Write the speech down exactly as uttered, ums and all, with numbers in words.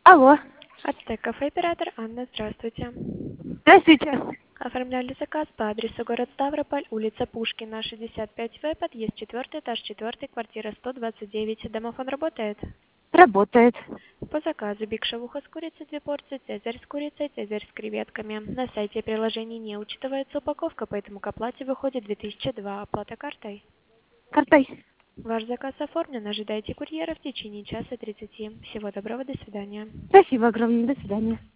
Алло. Ацтек кафе, оператор Анна, здравствуйте. Здравствуйте. Оформляли заказ по адресу город Ставрополь, улица Пушкина, шестьдесят пять В, подъезд четвертый, этаж четвертый, квартира сто двадцать девять. Домофон работает? Работает. По заказу биг шавуха с курицей две порции, цезарь с курицей, цезарь с креветками. На сайте приложений не учитывается упаковка, поэтому к оплате выходит две тысячи два. Оплата картой. Картой. Ваш заказ оформлен, ожидайте курьера в течение часа тридцати. Всего доброго, до свидания. Спасибо огромное. До свидания.